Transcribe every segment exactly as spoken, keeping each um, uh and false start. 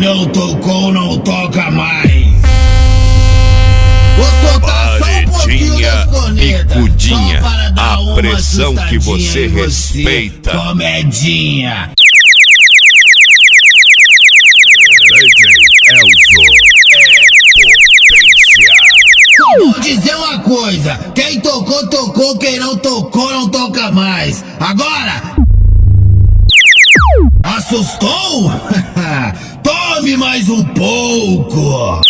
não tocou, não toca mais. Paredinha Picudinha, a pressão que você respeita. Comedinha. D J Elzo é potência. Só vou dizer uma coisa: quem tocou, tocou, quem não tocou, não toca mais. Agora, assustou? Tome mais um pouco.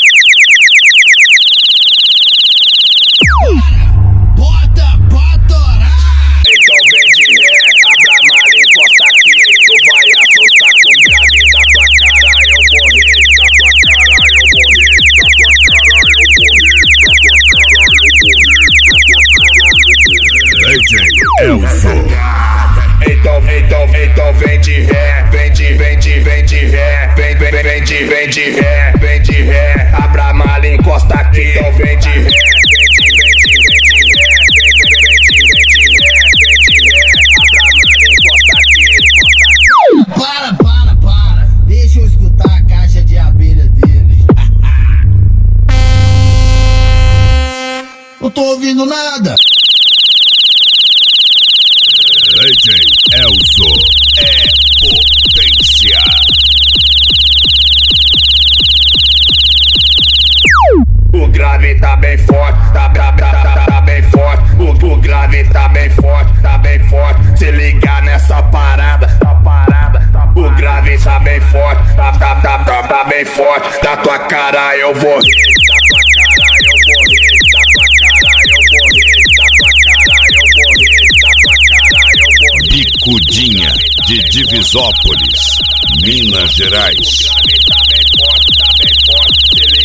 Bota pra torar. Então vem de ré, abra a mala, encosta aqui. Tu vai assustar com grave da tua cara. Eu vou rir da tua cara, eu vou rir da tua cara, eu vou rir da tua cara, eu vou rir da tua cara, eu vou rir. D J Elzo. Então, então, então vem de ré, vem de, vem de, vem de ré, vem, vem, vem de, vem de ré, vem de ré, abra a mala, encosta aqui. Então vem de ré, vem de, vem de, vem de ré, vem, vem, vem de, vem de ré, vem de ré, abra a mala, encosta aqui, encosta aqui. Para, para, para. Deixa eu escutar a caixa de abelha dele. Não tô ouvindo nada. D J Elzo é potência. O grave tá bem forte, tá, tá, tá, tá, tá bem forte. O, o grave tá bem forte, tá bem forte. Se ligar nessa parada, tá parada. Tá, o grave tá bem forte, tá, tá, tá, tá, tá bem forte. Da tua cara eu vou rir, da tua cara eu vou rir, da tua cara eu vou rir, da tua cara eu vou rir, da tua cara eu vou rir. Picudinha de Divisópolis, Minas Gerais. O grave tá bem forte, tá bem forte. Se